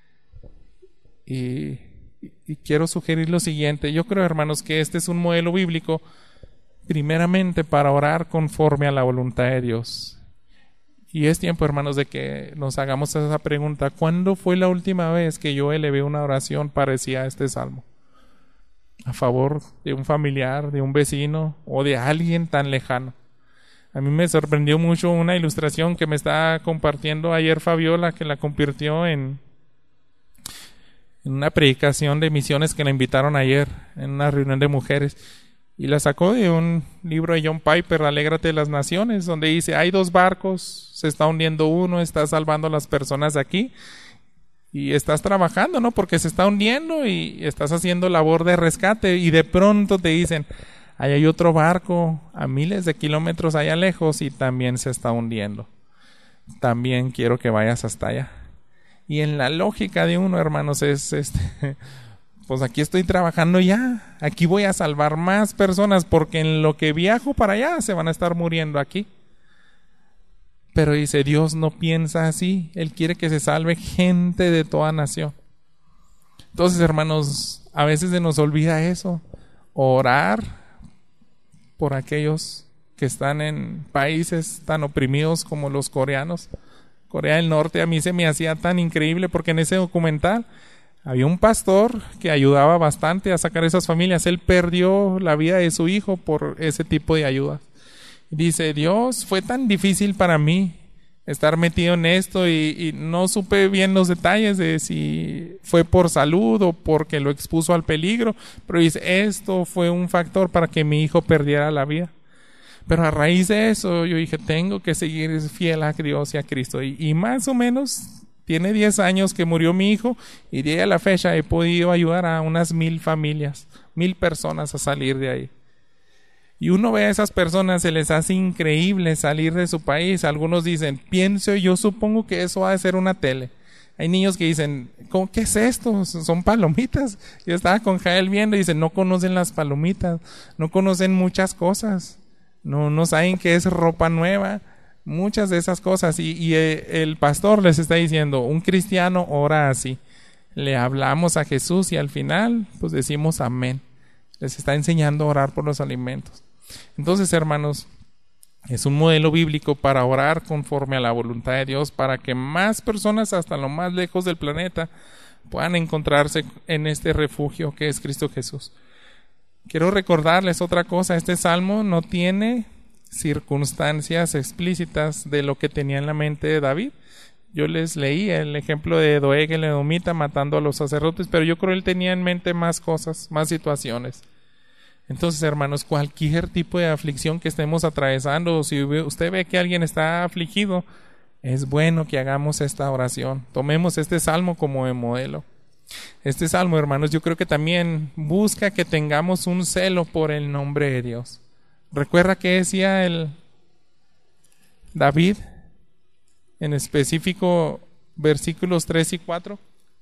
Y quiero sugerir lo siguiente. Yo creo, hermanos, que este es un modelo bíblico primeramente para orar conforme a la voluntad de Dios. Y es tiempo, hermanos, de que nos hagamos esa pregunta. ¿Cuándo fue la última vez que yo elevé una oración parecida a este salmo? A favor de un familiar, de un vecino o de alguien tan lejano. A mí me sorprendió mucho una ilustración que me está compartiendo ayer Fabiola, que la compartió en una predicación de misiones que la invitaron ayer en una reunión de mujeres. Y la sacó de un libro de John Piper, Alégrate de las Naciones, donde dice, hay 2 barcos, se está hundiendo uno, está salvando a las personas de aquí, y estás trabajando, ¿no? Porque se está hundiendo y estás haciendo labor de rescate, y de pronto te dicen, ahí hay otro barco a miles de kilómetros allá lejos y también se está hundiendo. También quiero que vayas hasta allá. Y en la lógica de uno, hermanos, es pues aquí estoy trabajando ya, aquí voy a salvar más personas, porque en lo que viajo para allá se van a estar muriendo aquí. Pero dice, Dios no piensa así, Él quiere que se salve gente de toda nación. Entonces, hermanos, a veces se nos olvida eso, orar por aquellos que están en países tan oprimidos como los coreanos. Corea del Norte a mí se me hacía tan increíble, porque en ese documental había un pastor que ayudaba bastante a sacar a esas familias. Él perdió la vida de su hijo por ese tipo de ayuda. Dice, Dios, fue tan difícil para mí estar metido en esto y no supe bien los detalles de si fue por salud o porque lo expuso al peligro, pero dice, esto fue un factor para que mi hijo perdiera la vida. Pero a raíz de eso yo dije, tengo que seguir fiel a Dios y a Cristo. Y más o menos tiene 10 años que murió mi hijo y de ahí a la fecha he podido ayudar a unas 1000 familias, 1000 personas a salir de ahí. Y uno ve a esas personas, se les hace increíble salir de su país. Algunos dicen, yo supongo que eso va a ser una tele. Hay niños que dicen, ¿qué es esto? Son palomitas. Yo estaba con Jael viendo y dicen, no conocen las palomitas, no conocen muchas cosas. No saben qué es ropa nueva, muchas de esas cosas. Y el pastor les está diciendo, un cristiano ora así. Le hablamos a Jesús y al final pues decimos amén. Les está enseñando a orar por los alimentos. Entonces, hermanos, es un modelo bíblico para orar conforme a la voluntad de Dios, para que más personas hasta lo más lejos del planeta puedan encontrarse en este refugio que es Cristo Jesús. Quiero recordarles otra cosa, este salmo no tiene circunstancias explícitas de lo que tenía en la mente de David. Yo les leí el ejemplo de Doeg el edomita matando a los sacerdotes, pero yo creo que él tenía en mente más cosas, más situaciones. Entonces, hermanos, cualquier tipo de aflicción que estemos atravesando, o si usted ve que alguien está afligido, es bueno que hagamos esta oración. Tomemos este salmo como de modelo. Este salmo, hermanos, yo creo que también busca que tengamos un celo por el nombre de Dios. ¿Recuerda qué decía el David? En específico, versículos 3 y 4.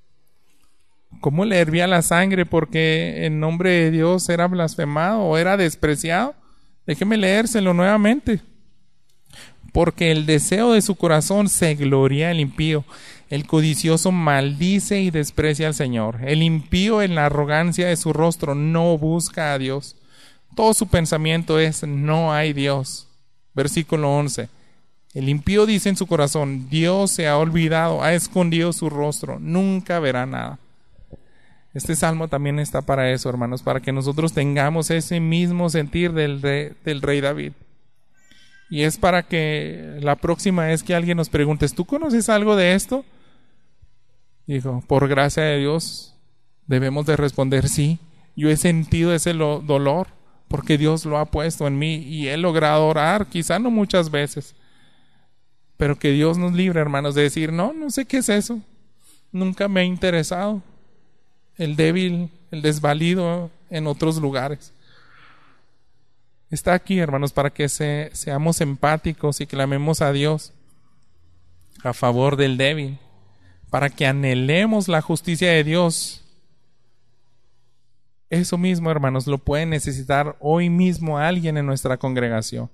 ¿Cómo le hervía la sangre porque en nombre de Dios era blasfemado o era despreciado? Déjeme leérselo nuevamente. Porque el deseo de su corazón se gloria el impío. El codicioso maldice y desprecia al Señor. El impío en la arrogancia de su rostro no busca a Dios. Todo su pensamiento es no hay Dios. Versículo 11. El impío dice en su corazón, Dios se ha olvidado, ha escondido su rostro, nunca verá nada. Este salmo también está para eso, hermanos, para que nosotros tengamos ese mismo sentir del rey David. Y es para que la próxima vez que alguien nos pregunte, ¿tú conoces algo de esto? Dijo, por gracia de Dios, debemos de responder sí. Yo he sentido ese dolor porque Dios lo ha puesto en mí y he logrado orar, quizá no muchas veces. Pero que Dios nos libre, hermanos, de decir, no sé qué es eso. Nunca me ha interesado. El débil, el desvalido en otros lugares. Está aquí, hermanos, para que seamos empáticos y clamemos a Dios a favor del débil, para que anhelemos la justicia de Dios. Eso mismo, hermanos, lo puede necesitar hoy mismo alguien en nuestra congregación.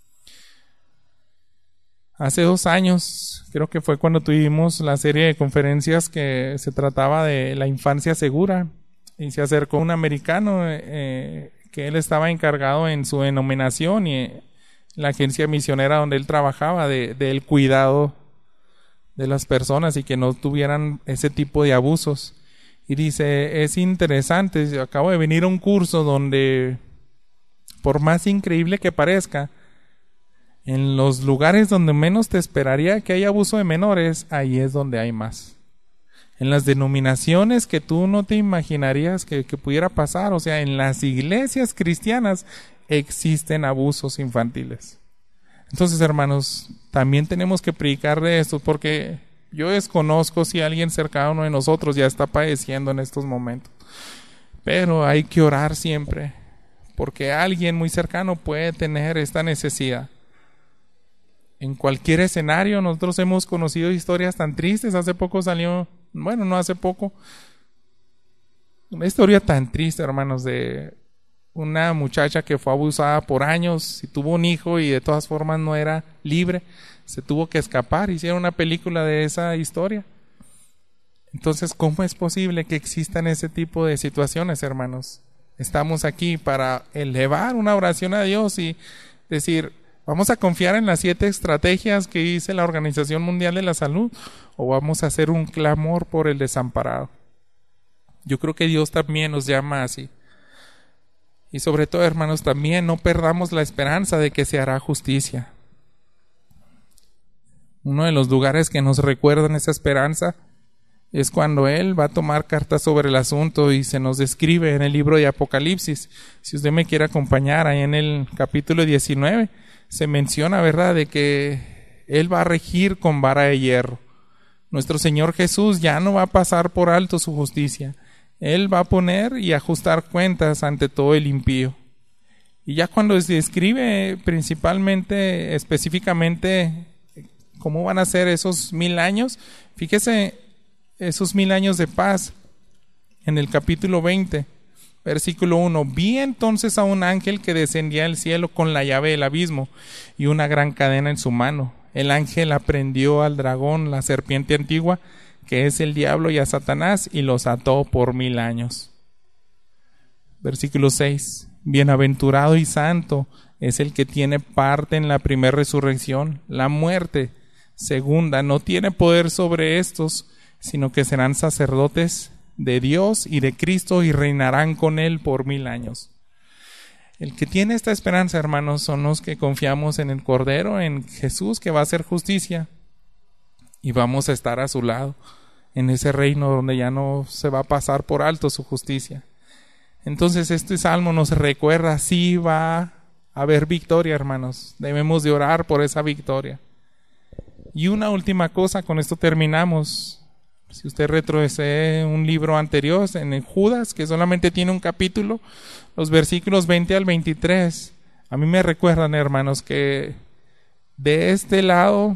Hace 2 años, creo que fue cuando tuvimos la serie de conferencias que se trataba de la infancia segura, y se acercó un americano que él estaba encargado en su denominación y la agencia misionera donde él trabajaba del cuidado de las personas y que no tuvieran ese tipo de abusos. Y dice, es interesante, yo acabo de venir a un curso donde, por más increíble que parezca, en los lugares donde menos te esperaría que haya abuso de menores, ahí es donde hay más. En las denominaciones que tú no te imaginarías que pudiera pasar, o sea, en las iglesias cristianas existen abusos infantiles. Entonces, hermanos, también tenemos que predicar de esto, porque yo desconozco si alguien cercano de nosotros ya está padeciendo en estos momentos. Pero hay que orar siempre, porque alguien muy cercano puede tener esta necesidad. En cualquier escenario, nosotros hemos conocido historias tan tristes. Hace poco salió, bueno, no hace poco, una historia tan triste, hermanos, de una muchacha que fue abusada por años y tuvo un hijo y de todas formas no era libre. Se tuvo que escapar. Hicieron una película de esa historia. Entonces, ¿cómo es posible que existan ese tipo de situaciones, hermanos? Estamos aquí para elevar una oración a Dios y decir, ¿vamos a confiar en las 7 estrategias que dice la Organización Mundial de la Salud o vamos a hacer un clamor por el desamparado? Yo creo que Dios también nos llama así. Y sobre todo, hermanos, también no perdamos la esperanza de que se hará justicia. Uno de los lugares que nos recuerdan esa esperanza es cuando Él va a tomar cartas sobre el asunto y se nos describe en el libro de Apocalipsis. Si usted me quiere acompañar, ahí en el capítulo 19, se menciona, ¿verdad?, de que Él va a regir con vara de hierro. Nuestro Señor Jesús ya no va a pasar por alto su justicia. Él va a poner y ajustar cuentas ante todo el impío. Y ya cuando se describe principalmente, específicamente, cómo van a ser esos 1000 años, fíjese, esos 1000 años de paz, en el capítulo 20, versículo 1, vi entonces a un ángel que descendía del cielo con la llave del abismo y una gran cadena en su mano. El ángel aprendió al dragón, la serpiente antigua, que es el diablo, y a Satanás, y los ató por 1000 años. Versículo 6, bienaventurado y santo es el que tiene parte en la primera resurrección. La muerte segunda no tiene poder sobre estos, sino que serán sacerdotes de Dios y de Cristo y reinarán con Él por 1000 años. El que tiene esta esperanza, hermanos, son los que confiamos en el Cordero, en Jesús, que va a hacer justicia, y vamos a estar a su lado, en ese reino donde ya no se va a pasar por alto su justicia. Entonces este salmo nos recuerda, sí va a haber victoria, hermanos. Debemos de orar por esa victoria. Y una última cosa, con esto terminamos. Si usted retrocede un libro anterior, en el Judas, que solamente tiene un capítulo, los versículos 20 al 23, a mí me recuerdan, hermanos, que de este lado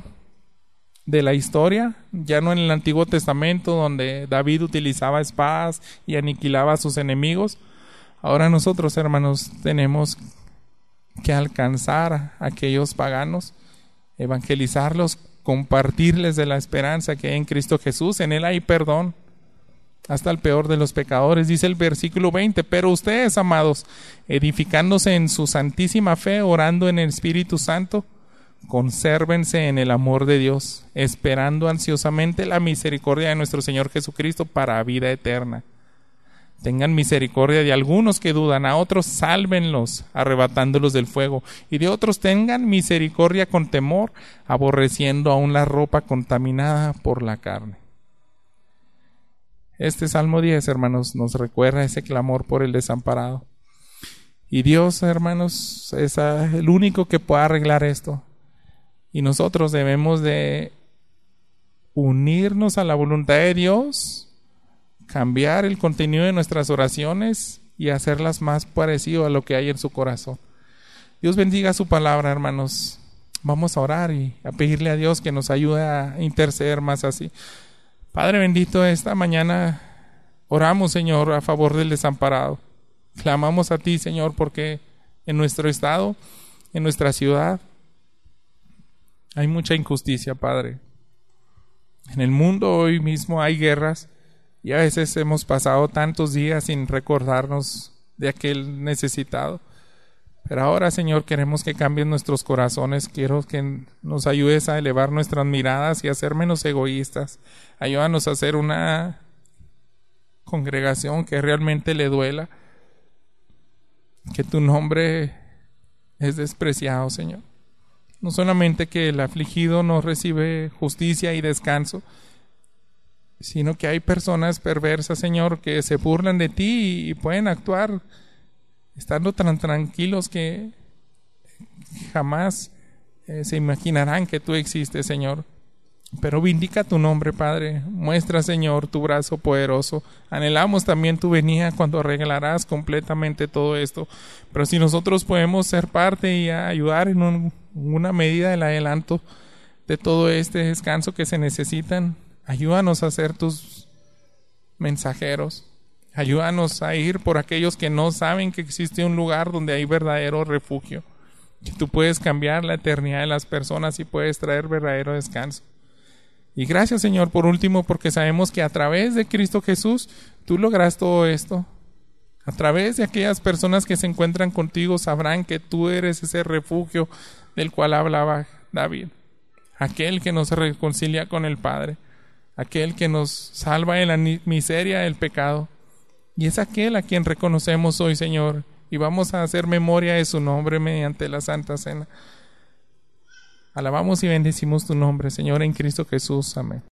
de la historia, ya no en el Antiguo Testamento, donde David utilizaba espadas y aniquilaba a sus enemigos, ahora nosotros, hermanos, tenemos que alcanzar a aquellos paganos, evangelizarlos, compartirles de la esperanza que hay en Cristo Jesús. En Él hay perdón hasta el peor de los pecadores. Dice el versículo 20, pero ustedes, amados, edificándose en su santísima fe, orando en el Espíritu Santo, consérvense en el amor de Dios, esperando ansiosamente la misericordia de nuestro Señor Jesucristo para vida eterna. Tengan misericordia de algunos que dudan, a otros sálvenlos, arrebatándolos del fuego, y de otros tengan misericordia con temor, aborreciendo aún la ropa contaminada por la carne. Este Salmo 10, hermanos, nos recuerda ese clamor por el desamparado. Y Dios, hermanos, es el único que puede arreglar esto. Y nosotros debemos de unirnos a la voluntad de Dios, cambiar el contenido de nuestras oraciones y hacerlas más parecido a lo que hay en su corazón. Dios bendiga su palabra, hermanos. Vamos a orar y a pedirle a Dios que nos ayude a interceder más así. Padre bendito, esta mañana oramos, Señor, a favor del desamparado. Clamamos a ti, Señor, porque en nuestro estado, en nuestra ciudad, hay mucha injusticia, Padre. En el mundo hoy mismo hay guerras, y a veces hemos pasado tantos días sin recordarnos de aquel necesitado. Pero ahora, Señor, queremos que cambien nuestros corazones. Quiero que nos ayudes a elevar nuestras miradas y a ser menos egoístas. Ayúdanos a hacer una congregación que realmente le duela que tu nombre es despreciado, Señor. No solamente que el afligido no recibe justicia y descanso, sino que hay personas perversas, Señor, que se burlan de ti y pueden actuar estando tan tranquilos que jamás se imaginarán que tú existes, Señor. Pero vindica tu nombre, Padre. Muestra, Señor, tu brazo poderoso. Anhelamos también tu venida cuando arreglarás completamente todo esto. Pero si nosotros podemos ser parte y ayudar en una medida del adelanto de todo este descanso que se necesitan, ayúdanos a ser tus mensajeros. Ayúdanos a ir por aquellos que no saben que existe un lugar donde hay verdadero refugio, que tú puedes cambiar la eternidad de las personas y puedes traer verdadero descanso. Y gracias, Señor, por último, porque sabemos que a través de Cristo Jesús tú logras todo esto. A través de aquellas personas que se encuentran contigo sabrán que tú eres ese refugio del cual hablaba David, aquel que nos reconcilia con el Padre, aquel que nos salva de la miseria del pecado. Y es aquel a quien reconocemos hoy, Señor, y vamos a hacer memoria de su nombre mediante la Santa Cena. Alabamos y bendecimos tu nombre, Señor, en Cristo Jesús. Amén.